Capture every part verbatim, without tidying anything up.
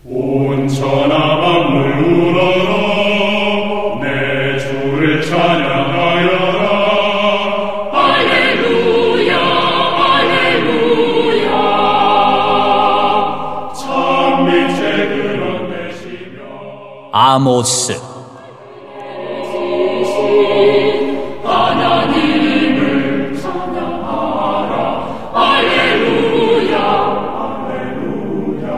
온 천하 만물 울어라 내 주를 찬양하여라 할렐루야 할렐루야 참 빛의 그런 되시며 아모스 하나님을 찬양하라 할렐루야 할렐루야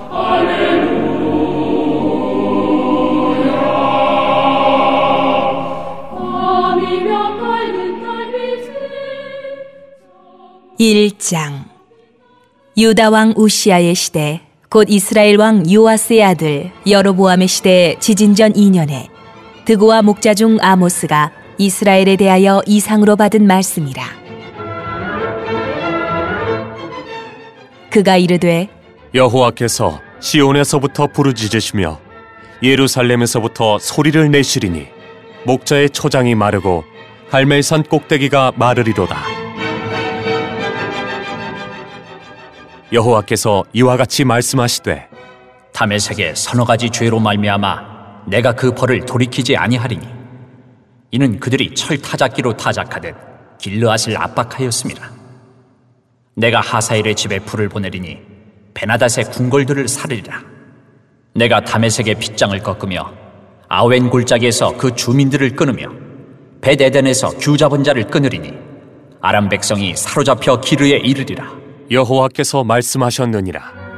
일 장. 유다 왕 우시아의 시대 곧 이스라엘 왕 요아스의 아들 여로보암의 시대 지진 전 이 년에 드고와 목자 중 아모스가 이스라엘에 대하여 이상으로 받은 말씀이라. 그가 이르되 여호와께서 시온에서부터 부르짖으시며 예루살렘에서부터 소리를 내시리니 목자의 초장이 마르고 갈멜산 꼭대기가 마르리로다. 여호와께서 이와 같이 말씀하시되 다메섹의 서너 가지 죄로 말미암아 내가 그 벌을 돌이키지 아니하리니 이는 그들이 철 타작기로 타작하듯 길르앗을 압박하였습니다. 내가 하사엘의 집에 불을 보내리니 베나닷의 궁궐들을 사르리라. 내가 다메섹의 빗장을 꺾으며 아웬 골짜기에서 그 주민들을 끊으며 벳에덴에서 규 잡은 자를 끊으리니 아람 백성이 사로잡혀 기르에 이르리라. 여호와께서 말씀하셨느니라.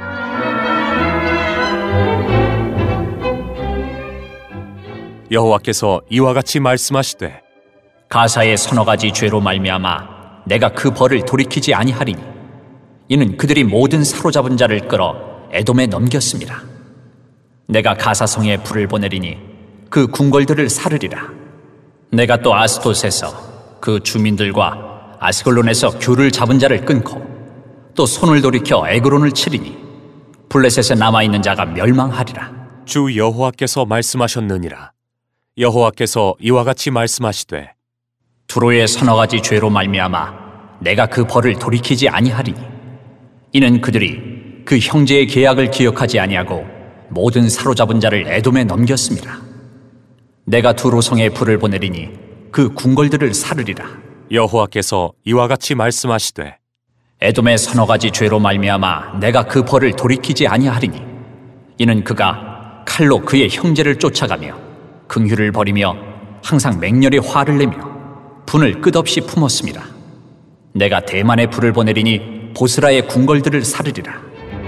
여호와께서 이와 같이 말씀하시되 가사의 서너 가지 죄로 말미암아 내가 그 벌을 돌이키지 아니하리니 이는 그들이 모든 사로잡은 자를 끌어 에돔에 넘겼습니다. 내가 가사성에 불을 보내리니 그 궁궐들을 사르리라. 내가 또 아스돗에서 그 주민들과 아스글론에서 규를 잡은 자를 끊고 또 손을 돌이켜 에그론을 치리니 블레셋에 남아있는 자가 멸망하리라. 주 여호와께서 말씀하셨느니라. 여호와께서 이와 같이 말씀하시되 두로의 서너 가지 죄로 말미암아 내가 그 벌을 돌이키지 아니하리니 이는 그들이 그 형제의 계약을 기억하지 아니하고 모든 사로잡은 자를 에돔에 넘겼습니다. 내가 두로성에 불을 보내리니 그 궁궐들을 사르리라. 여호와께서 이와 같이 말씀하시되 에돔의 서너 가지 죄로 말미암아 내가 그 벌을 돌이키지 아니하리니 이는 그가 칼로 그의 형제를 쫓아가며 긍휼을 버리며 항상 맹렬히 화를 내며 분을 끝없이 품었습니다. 내가 대만에 불을 보내리니 보스라의 궁궐들을 사르리라.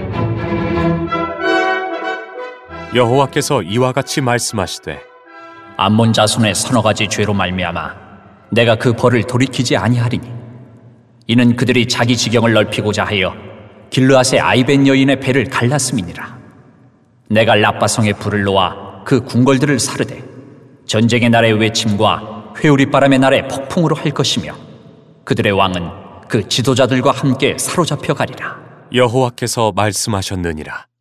여호와께서 이와 같이 말씀하시되 암몬 자손의 서너 가지 죄로 말미암아 내가 그 벌을 돌이키지 아니하리니 이는 그들이 자기 지경을 넓히고자 하여 길르앗의 아이벤 여인의 배를 갈랐음이니라. 내가 라빠성에 불을 놓아 그 궁궐들을 사르되 전쟁의 날의 외침과 회오리바람의 날의 폭풍으로 할 것이며 그들의 왕은 그 지도자들과 함께 사로잡혀 가리라. 여호와께서 말씀하셨느니라.